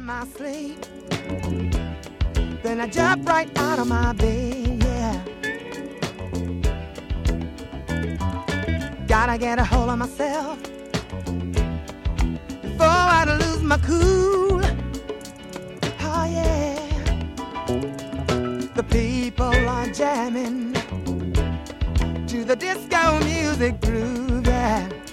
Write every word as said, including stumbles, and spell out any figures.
my sleep. Then I jump right out of my bed, yeah. Gotta get a hold of myself before I lose my cool. Oh yeah. The people are jamming to the disco music groove, yeah.